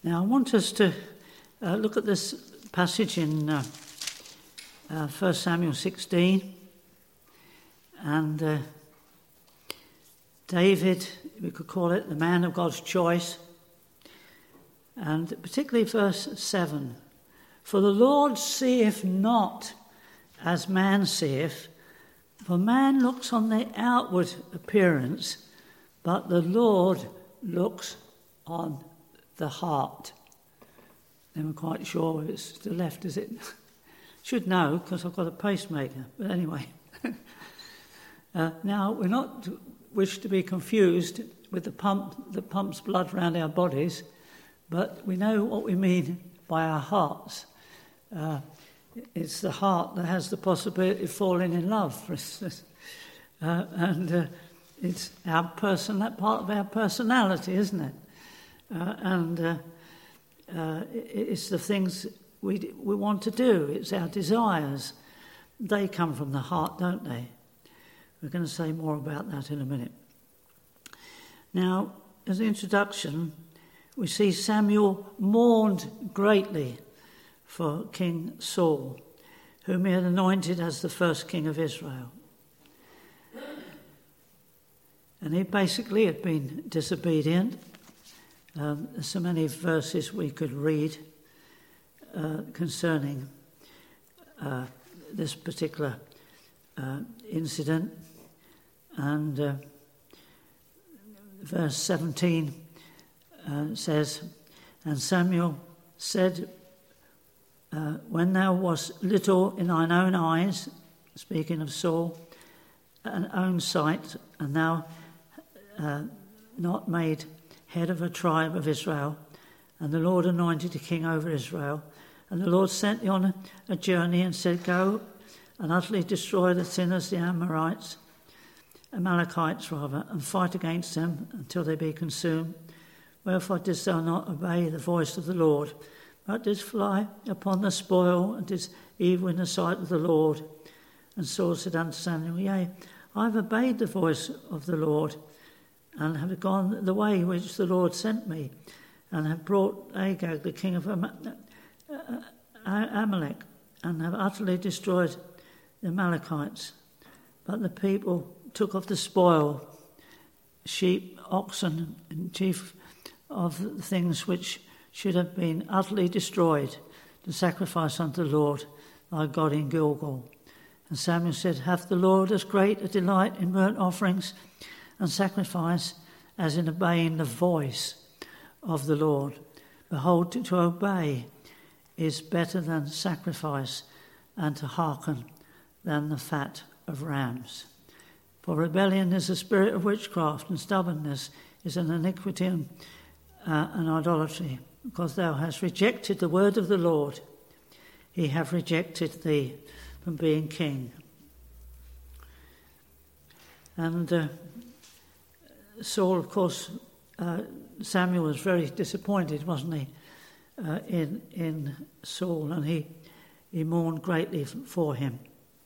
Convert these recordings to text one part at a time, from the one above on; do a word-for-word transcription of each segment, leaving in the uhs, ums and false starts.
Now, I want us to uh, look at this passage in uh, uh, First Samuel sixteen. And uh, David, we could call it the man of God's choice. And particularly verse seven. For the Lord seeth not as man seeth, for man looks on the outward appearance, but the Lord looks on the heart. I'm quite sure if it's to the left, is it? Should know, because I've got a pacemaker. But anyway. uh, now, we're not wish to be confused with the pump that pumps blood around our bodies, but we know what we mean by our hearts. Uh, it's the heart that has the possibility of falling in love, for instance. Uh, and uh, it's our person, that part of our personality, isn't it? Uh, and uh, uh, it's the things we we want to do. It's our desires. They come from the heart, don't they? We're going to say more about that in a minute. Now, as an introduction, we see Samuel mourned greatly for King Saul, whom he had anointed as the first king of Israel. And he basically had been disobedient. Um, there's so many verses we could read uh, concerning uh, this particular uh, incident. And uh, verse seventeen uh, says, And Samuel said, uh, When thou wast little in thine own eyes, speaking of Saul, and own sight, and thou uh, not made head of a tribe of Israel, and the Lord anointed a king over Israel, and the Lord sent thee on a, a journey and said, Go and utterly destroy the sinners, the Amorites, Amalekites rather, and fight against them until they be consumed. Wherefore didst thou not obey the voice of the Lord, but didst fly upon the spoil, and didst evil in the sight of the Lord? And Saul said unto Samuel, Yea, I have obeyed the voice of the Lord, and have gone the way which the Lord sent me, and have brought Agag, the king of Amalek, and have utterly destroyed the Amalekites. But the people took of the spoil, sheep, oxen, and chief of the things which should have been utterly destroyed, to sacrifice unto the Lord thy God in Gilgal. And Samuel said, Hath the Lord as great a delight in burnt offerings and sacrifice as in obeying the voice of the Lord? Behold, to, to obey is better than sacrifice, and to hearken than the fat of rams. For rebellion is a spirit of witchcraft, and stubbornness is an iniquity and uh, an idolatry. Because thou hast rejected the word of the Lord, he hath rejected thee from being king. And uh, Saul, of course, uh, Samuel was very disappointed, wasn't he, uh, in in Saul, and he he mourned greatly for him.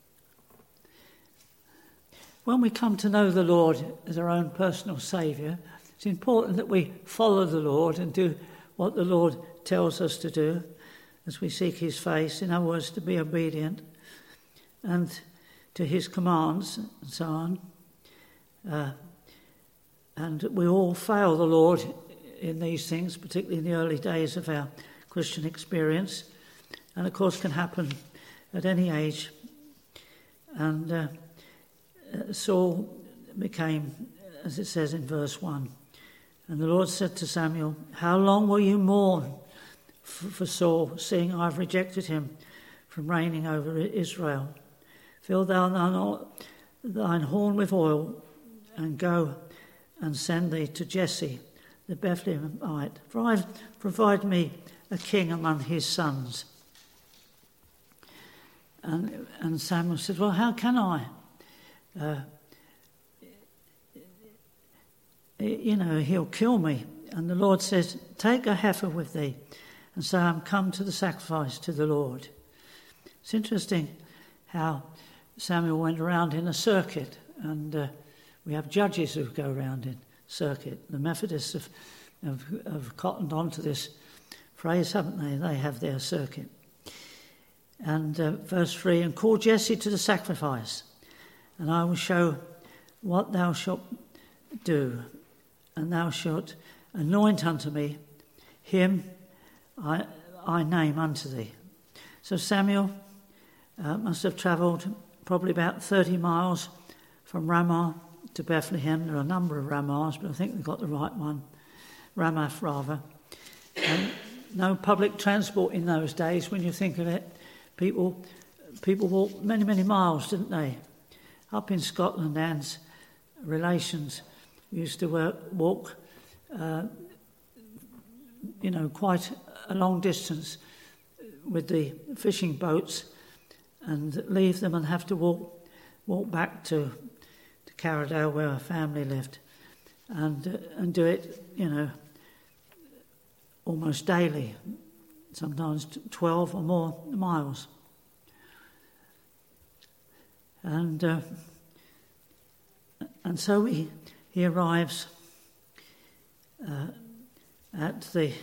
When we come to know the Lord as our own personal Saviour, it's important that we follow the Lord and do what the Lord tells us to do as we seek his face, in other words, to be obedient and to his commands and so on. Uh, and we all fail the Lord in these things, particularly in the early days of our Christian experience, and of course can happen at any age. And uh, Saul became, as it says in verse one, and the Lord said to Samuel, How long will you mourn for, for Saul, seeing I have rejected him from reigning over Israel? Fill thou thine, thine horn with oil, and go and send thee to Jesse the Bethlehemite, for I provide me a king among his sons. And, and Samuel said, Well, how can I? Uh, you know, he'll kill me. And the Lord says, Take a heifer with thee, and say, I'm come to the sacrifice to the Lord. It's interesting how Samuel went around in a circuit, and uh, we have judges who go around in circuit. The Methodists have, have, have cottoned on to this phrase, haven't they? They have their circuit. And uh, verse three, and call Jesse to the sacrifice, and I will show what thou shalt do, and thou shalt anoint unto me him I, I name unto thee. So Samuel uh, must have travelled probably about thirty miles from Ramah to Bethlehem. There are a number of Ramahs, but I think they got the right one, Ramath rather. And no public transport in those days, when you think of it. People people walked many, many miles, didn't they? Up in Scotland, Anne's relations used to work, walk, uh, you know, quite a long distance with the fishing boats and leave them and have to walk walk back to, to Carradale, where her family lived, and uh, and do it, you know, almost daily, sometimes twelve or more miles. And uh, and so he, he arrives uh, at the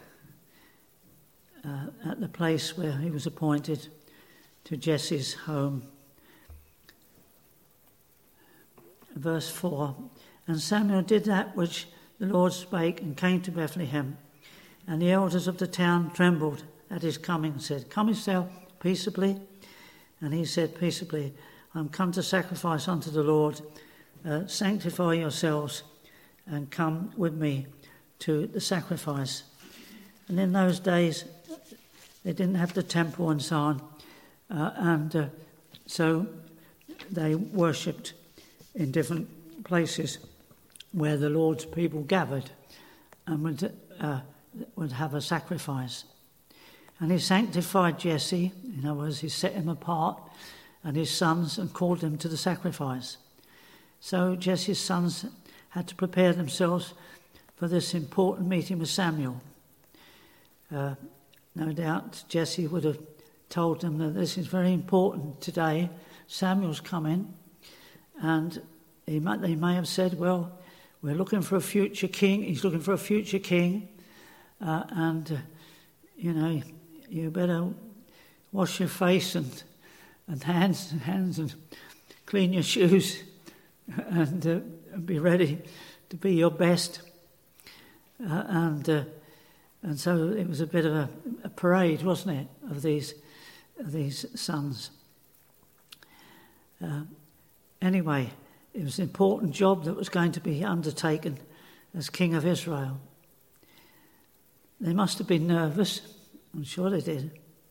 uh, at the place where he was appointed, to Jesse's home. Verse four, and Samuel did that which the Lord spake, and came to Bethlehem. And the elders of the town trembled at his coming, and said, Comest thou peaceably? And he said peaceably, I am come to sacrifice unto the Lord. Uh, sanctify yourselves and come with me to the sacrifice. And in those days, they didn't have the temple and so on. Uh, and uh, so they worshipped in different places where the Lord's people gathered and would uh, would have a sacrifice. And he sanctified Jesse, in other words, he set him apart, and his sons, and called them to the sacrifice. So Jesse's sons had to prepare themselves for this important meeting with Samuel. Uh, no doubt Jesse would have told them that this is very important today. Samuel's coming, and he might, they may have said, well, we're looking for a future king. He's looking for a future king. Uh, and, uh, you know, you better wash your face and and hands and hands and clean your shoes and uh, be ready to be your best. Uh, and uh, and so it was a bit of a, a parade, wasn't it, of these of these sons. Uh, anyway, it was an important job that was going to be undertaken as King of Israel. They must have been nervous. I'm sure they did.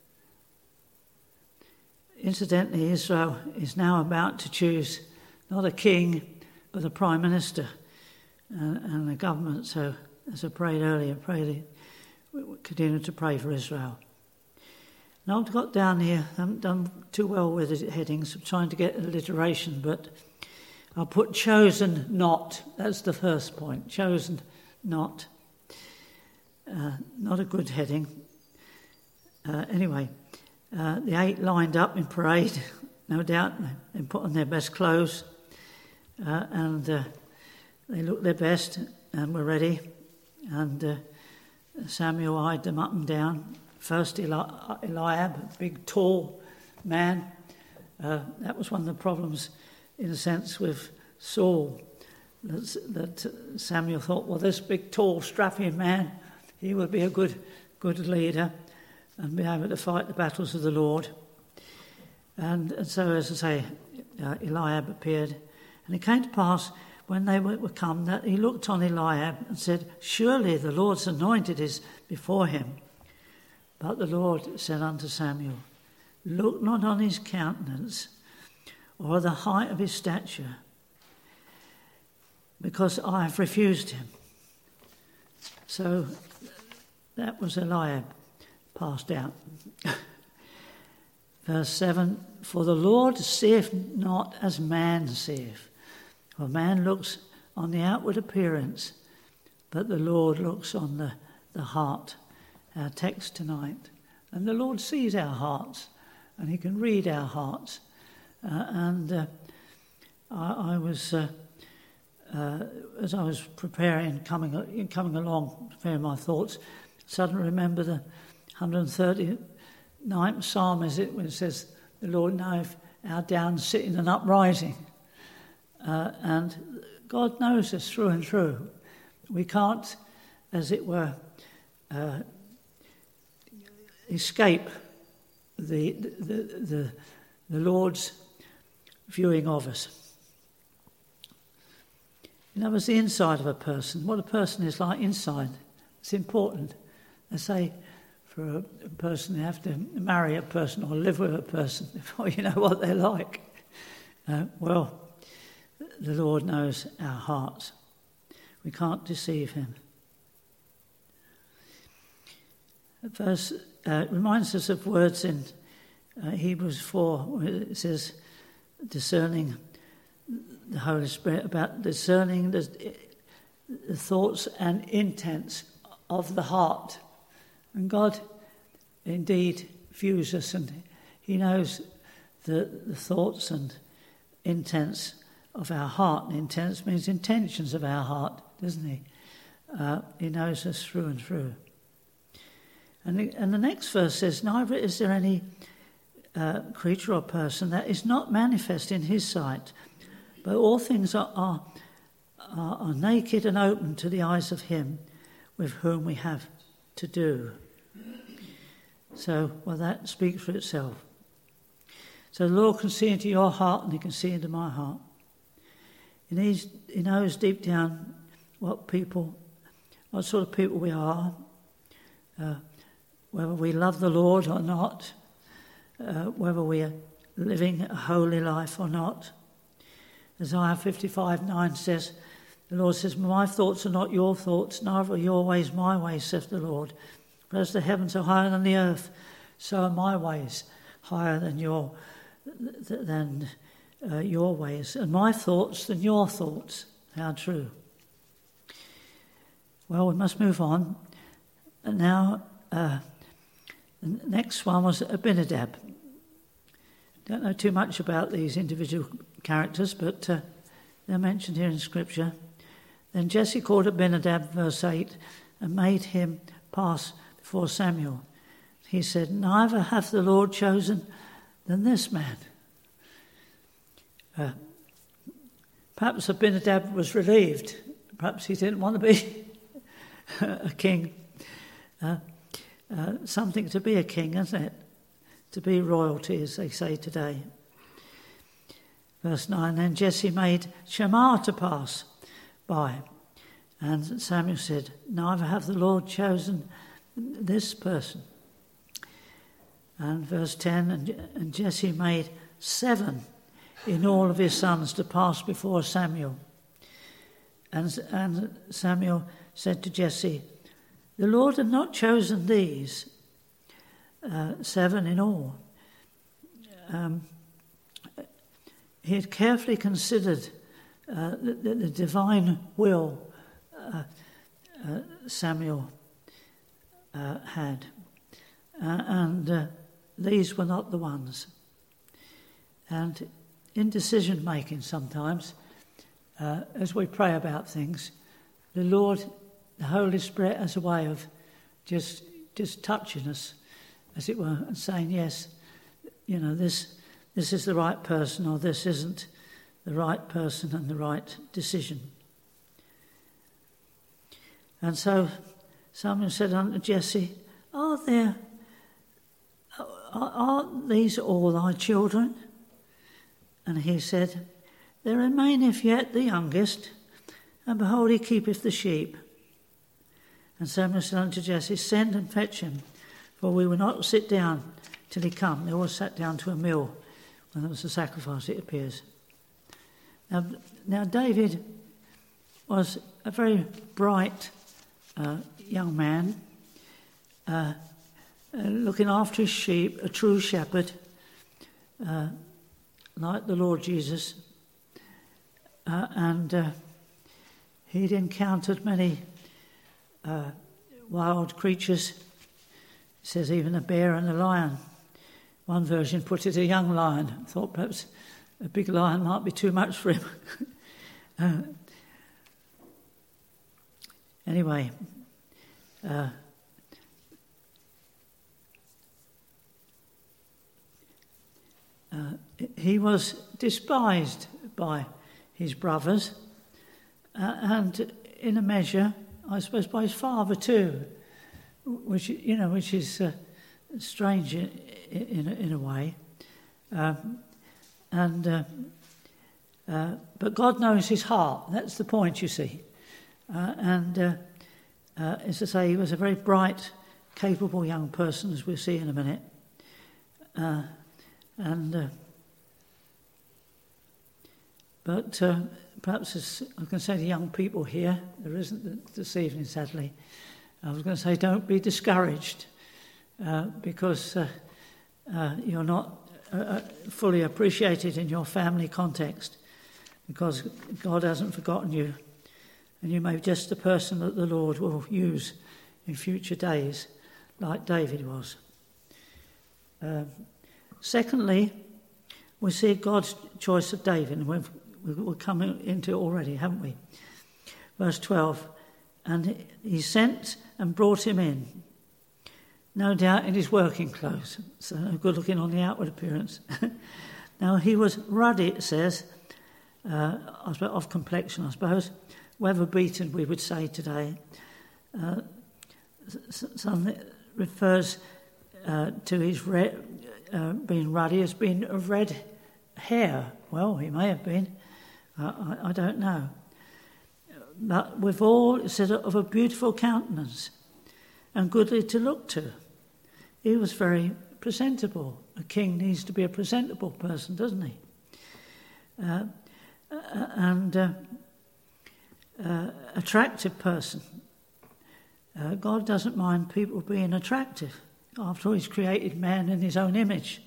Incidentally, Israel is now about to choose not a king, but a prime minister and, and a government. So, as I prayed earlier, pray we continue to pray for Israel. Now, I've got down here, I haven't done too well with the headings. I'm trying to get alliteration, but I'll put chosen not. That's the first point. Chosen not. Uh, not a good heading. Uh, anyway, uh, the eight lined up in parade, no doubt. They put on their best clothes, uh, and uh, they looked their best and were ready. And uh, Samuel eyed them up and down. First, Eli- Eliab, a big, tall man. Uh, that was one of the problems, in a sense, with Saul. That, that Samuel thought, well, this big, tall, strapping man, he would be a good good leader and be able to fight the battles of the Lord. And, and so, as I say, uh, Eliab appeared. And it came to pass, when they were come, that he looked on Eliab and said, surely the Lord's anointed is before him. But the Lord said unto Samuel, look not on his countenance or the height of his stature, because I have refused him. So that was Eliab passed out. Verse seven, for the Lord seeth not as man seeth. For man looks on the outward appearance, but the Lord looks on the, the heart. Our text tonight. And the Lord sees our hearts, and he can read our hearts. Uh, and uh, I, I was uh, uh, as I was preparing, coming coming along, preparing my thoughts, suddenly remember the one hundred thirty-ninth Psalm, is it, when it says, "The Lord knoweth our down sitting and uprising." Uh, and God knows us through and through. We can't, as it were, uh, escape the, the the the Lord's viewing of us. You know, it's the inside of a person. What a person is like inside. It's important. They say for a, a person, you have to marry a person or live with a person before you know what they're like. Uh, well, the Lord knows our hearts. We can't deceive him. Verse uh, reminds us of words in uh, Hebrews four, where it says, discerning the Holy Spirit, about discerning the, the thoughts and intents of the heart. And God indeed views us, and he knows the, the thoughts and intents of our heart. And intents means intentions of our heart, doesn't he? Uh, he knows us through and through. And the, and the next verse says, neither is there any uh, creature or person that is not manifest in his sight, but all things are, are, are, are naked and open to the eyes of him with whom we have to do. So, well, that speaks for itself. So the Lord can see into your heart and he can see into my heart. He, needs, he knows deep down what people, what sort of people we are, uh, whether we love the Lord or not, uh, whether we are living a holy life or not. Isaiah fifty-five nine says, the Lord says, my thoughts are not your thoughts, neither are your ways my ways, saith the Lord. For as the heavens are higher than the earth, so are my ways higher than your than uh, your ways, and my thoughts than your thoughts. How true. Well, we must move on. And now, uh, the next one was Abinadab. Don't know too much about these individual characters, but uh, they're mentioned here in Scripture. Then Jesse called Abinadab, verse eight, and made him pass before Samuel. He said, neither hath the Lord chosen than this man. Uh, perhaps Abinadab was relieved. Perhaps he didn't want to be a king. Uh, uh, something to be a king, isn't it? To be royalty, as they say today. Verse nine, then Jesse made Shammah to pass by. And Samuel said, neither hath the Lord chosen this person. And verse ten, and, and Jesse made seven in all of his sons to pass before Samuel. And, and Samuel said to Jesse, the Lord had not chosen these, uh, seven in all. Um, he had carefully considered uh, the, the, the divine will uh, uh, Samuel uh, had. Uh, and uh, these were not the ones. And in decision making sometimes, uh, as we pray about things, the Lord, the Holy Spirit, has a way of just just touching us, as it were, and saying, yes, you know, this this is the right person, or this isn't the right person and the right decision. And so Samuel said unto Jesse, are there Are these all thy children? And he said, there remaineth yet the youngest, and behold, he keepeth the sheep. And Samuel said unto Jesse, send and fetch him, for we will not sit down till he come. They all sat down to a meal when there was a sacrifice, it appears. Now, now David was a very bright uh, young man, uh, Uh, looking after his sheep, a true shepherd, uh, like the Lord Jesus. Uh, and uh, he'd encountered many uh, wild creatures. It says even a bear and a lion. One version put it a young lion. I thought perhaps a big lion might be too much for him. uh, Anyway, uh, uh, he was despised by his brothers, uh, and in a measure, I suppose, by his father too, which you know, which is uh, strange in in a, in a way, um, and uh, uh, but God knows his heart. That's the point, you see, uh, and uh, uh, as I say, he was a very bright, capable young person, as we'll see in a minute, uh, and. Uh, But uh, perhaps, as I can say to young people here, there isn't this evening, sadly, I was going to say, don't be discouraged uh, because uh, uh, you're not uh, fully appreciated in your family context, because God hasn't forgotten you, and you may be just the person that the Lord will use in future days, like David was. Uh, secondly, we see God's choice of David, and we've We're coming into it already, haven't we? Verse twelve, and he sent and brought him in, no doubt in his working clothes, so good looking on the outward appearance. Now he was ruddy, it says, uh, of complexion, I suppose, weather beaten, we would say today. Uh, some refers uh, to his red, uh, being ruddy as being of red hair. Well, he may have been. I, I don't know. But withal, it said, of a beautiful countenance and goodly to look to. He was very presentable. A king needs to be a presentable person, doesn't he? Uh, and uh, uh, attractive person. Uh, God doesn't mind people being attractive. After all, he's created man in his own image.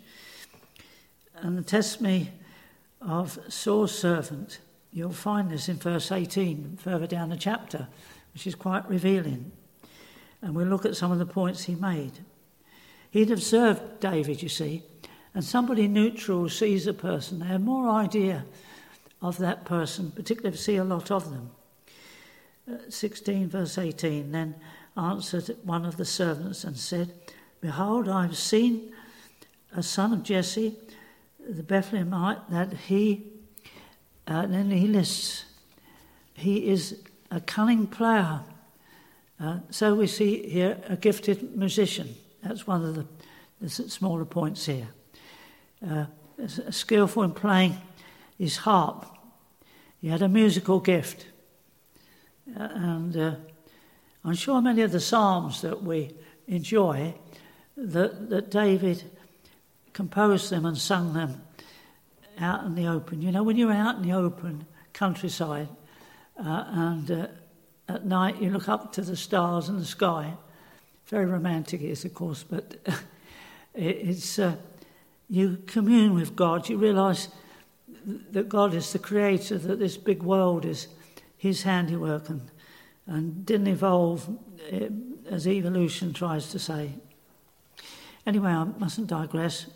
And the testimony of Saul's servant, you'll find this in verse eighteen, further down the chapter, which is quite revealing. And we'll look at some of the points he made. He'd observed David, you see, and somebody neutral sees a person. They have more idea of that person, particularly if they see a lot of them. Uh, sixteen, verse eighteen, then answered one of the servants and said, Behold, I have seen a son of Jesse, the Bethlehemite, that he, uh, then he lists, he is a cunning player. Uh, so we see here a gifted musician. That's one of the, the smaller points here. Uh, skillful in playing his harp. He had a musical gift. Uh, and uh, I'm sure many of the psalms that we enjoy, that, that David composed them and sung them out in the open. You know, when you're out in the open countryside uh, and uh, at night you look up to the stars and the sky, very romantic it is, of course, but it's uh, you commune with God. You realise that God is the creator, that this big world is his handiwork and, and didn't evolve as evolution tries to say. Anyway, I mustn't digress.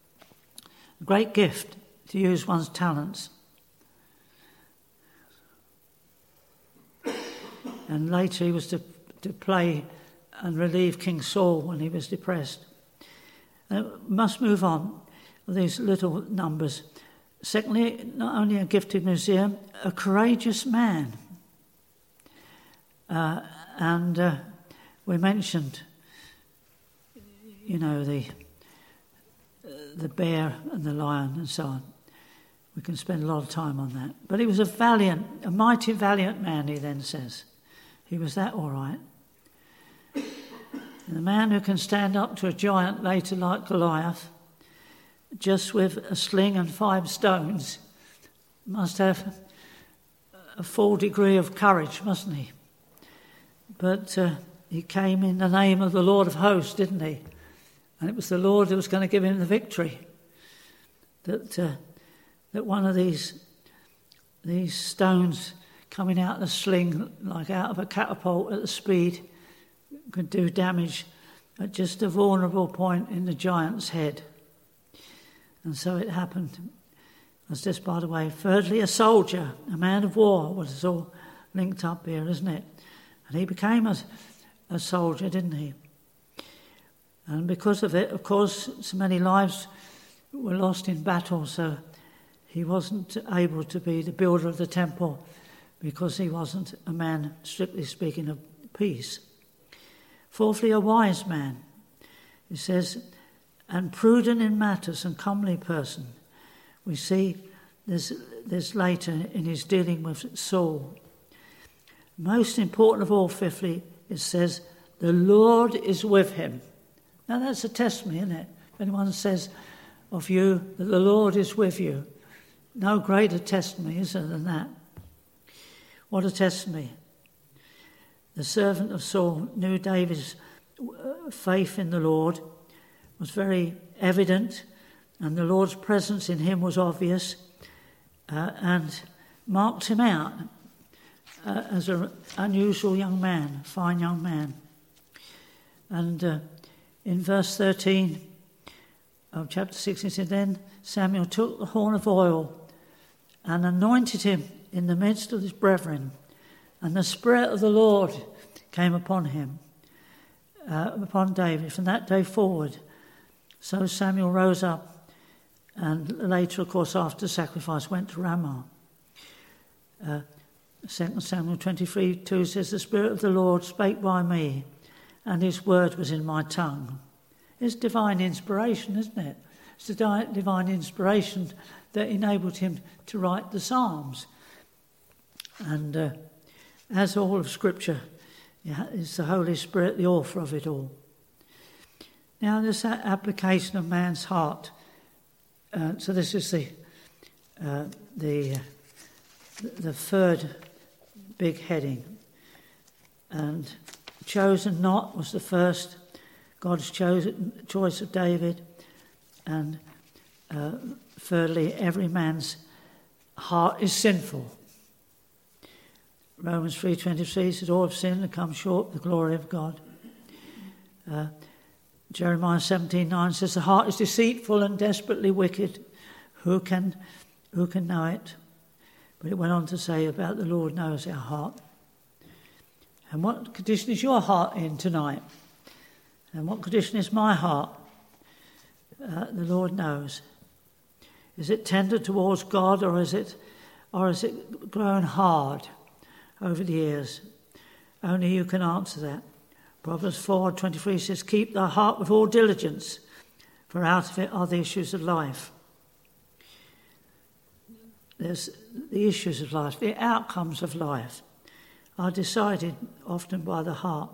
A great gift to use one's talents. And later he was to, to play and relieve King Saul when he was depressed. Uh, must move on with these little numbers. Secondly, not only a gifted musician, a courageous man. Uh, and uh, we mentioned, you know, the the bear and the lion and so on. We can spend a lot of time on that. But he was a valiant, a mighty valiant man, he then says. He was that all right. And the man who can stand up to a giant later like Goliath, just with a sling and five stones, must have a full degree of courage, mustn't he? But uh, he came in the name of the Lord of hosts, didn't he? And it was the Lord who was going to give him the victory. That uh, that one of these these stones coming out of the sling, like out of a catapult at the speed, could do damage at just a vulnerable point in the giant's head. And so it happened. That's just by the way. Thirdly, a soldier, a man of war. Well, it's all linked up here, isn't it? And he became a, a soldier, didn't he? And because of it, of course, so many lives were lost in battle, so he wasn't able to be the builder of the temple because he wasn't a man, strictly speaking, of peace. Fourthly, a wise man. It says, and prudent in matters and comely person. We see this, this later in his dealing with Saul. Most important of all, fifthly, it says, the Lord is with him. Now that's a testimony, isn't it? If anyone says of you that the Lord is with you, no greater testimony is there than that. What a testimony. The servant of Saul knew David's faith in the Lord was very evident, and the Lord's presence in him was obvious, uh, and marked him out uh, as an unusual young man, fine young man. And uh, in verse thirteen of chapter six, it said, then Samuel took the horn of oil and anointed him in the midst of his brethren, and the Spirit of the Lord came upon him, uh, upon David, from that day forward. So Samuel rose up, and later, of course, after the sacrifice, went to Ramah. Uh, Second Samuel twenty-three two says, the Spirit of the Lord spake by me, and his word was in my tongue. It's divine inspiration, isn't it? It's the divine inspiration that enabled him to write the Psalms. And uh, as all of Scripture, it's the Holy Spirit, the author of it all. Now, this application of man's heart. Uh, so this is the uh, the uh, the third big heading. And chosen not was the first. God's chosen, choice of David. And uh, thirdly, every man's heart is sinful. Romans three twenty-three says, all have sinned and come short of the glory of God. Uh, Jeremiah seventeen nine says, the heart is deceitful and desperately wicked. Who can, who can know it? But it went on to say about the Lord knows our heart. And what condition is your heart in tonight? And what condition is my heart? Uh, the Lord knows. Is it tender towards God, or is it, or is it grown hard over the years? Only you can answer that. Proverbs four twenty-three says, keep thy heart with all diligence, for out of it are the issues of life. There's the issues of life, the outcomes of life are decided often by the heart.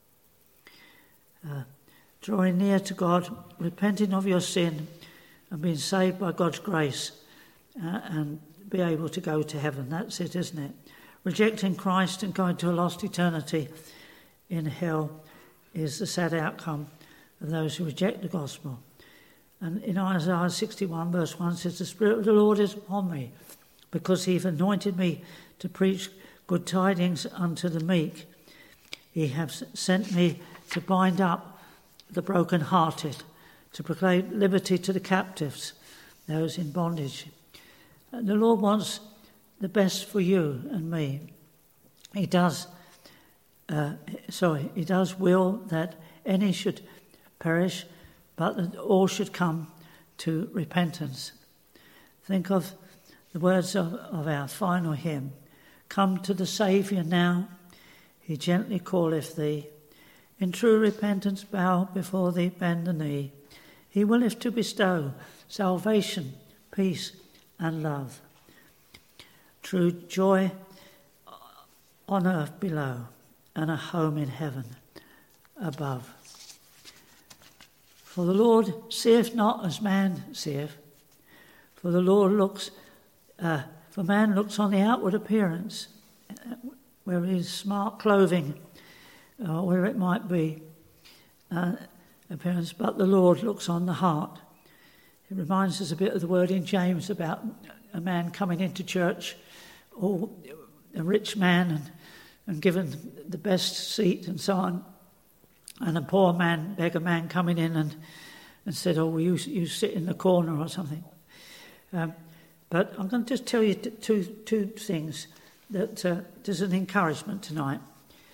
Uh, drawing near to God, repenting of your sin, and being saved by God's grace, uh, and be able to go to heaven. That's it, isn't it? Rejecting Christ and going to a lost eternity in hell is the sad outcome of those who reject the gospel. And in Isaiah sixty-one verse one says, the Spirit of the Lord is upon me, because he hath anointed me to preach good tidings unto the meek. He hath sent me to bind up the brokenhearted, to proclaim liberty to the captives, those in bondage. And the Lord wants the best for you and me. He does, uh, sorry, he does will that any should perish, but that all should come to repentance. Think of the words of, of our final hymn. Come to the Saviour now, he gently calleth thee. In true repentance bow before thee, bend the knee. He willeth to bestow salvation, peace and love. True joy on earth below, and a home in heaven above. For the Lord seeth not as man seeth, for the Lord looks, uh, for man looks on the outward appearance, where his smart clothing, or where it might be, uh, appearance, but the Lord looks on the heart. It reminds us a bit of the word in James about a man coming into church, or a rich man, and, and given the best seat and so on, and a poor man, beggar man, coming in and, and said, oh, well, you, you sit in the corner or something. Um, but I'm going to just tell you t- two, two things that uh, there's an encouragement tonight.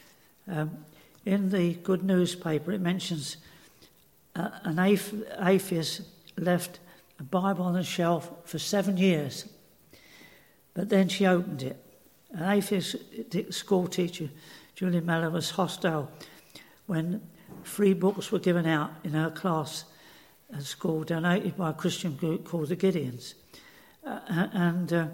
Um, in the Good Newspaper, it mentions uh, an atheist left a Bible on the shelf for seven years, but then she opened it. An atheist school teacher, Julie Mellor, was hostile when free books were given out in her class at school, donated by a Christian group called the Gideons. Uh, and uh,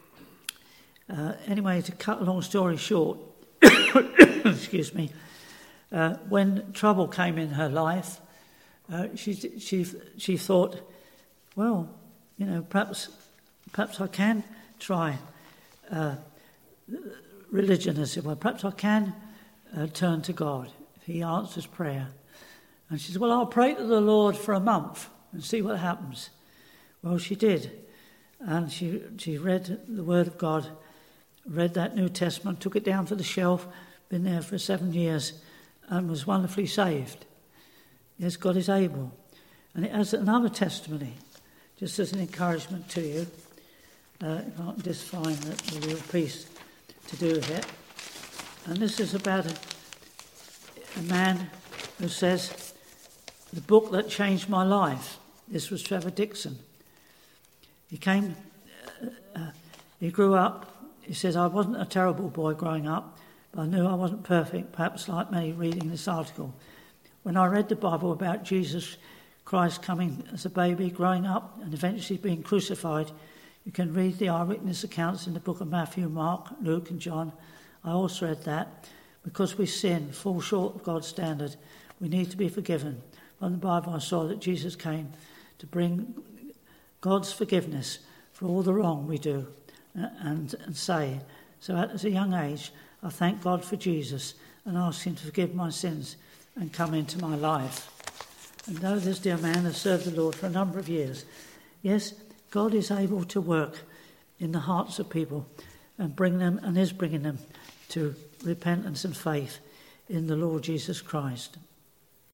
uh, anyway, to cut a long story short, excuse me, uh, when trouble came in her life, uh, she she she thought, well, you know, perhaps perhaps I can try uh, religion, as it were. Perhaps I can uh, turn to God. He answers prayer. And she said, well, I'll pray to the Lord for a month and see what happens. Well, she did. And she she read the Word of God, read that New Testament, took it down for the shelf, been there for seven years, and was wonderfully saved. Yes, God is able. And it has another testimony, just as an encouragement to you. Uh, if I can just find the, the real piece to do with it. And this is about a, a man who says, the book that changed my life. This was Trevor Dixon. He came, uh, uh, he grew up, he says, I wasn't a terrible boy growing up, but I knew I wasn't perfect, perhaps like many reading this article. When I read the Bible about Jesus Christ coming as a baby, growing up, and eventually being crucified, you can read the eyewitness accounts in the book of Matthew, Mark, Luke and John. I also read that. Because we sin, fall short of God's standard, we need to be forgiven. From the Bible I saw that Jesus came to bring God's forgiveness for all the wrong we do and, and say. So at a young age, I thank God for Jesus and ask him to forgive my sins and come into my life. And though this dear man has served the Lord for a number of years, yes, God is able to work in the hearts of people and bring them, and is bringing them, to repentance and faith in the Lord Jesus Christ.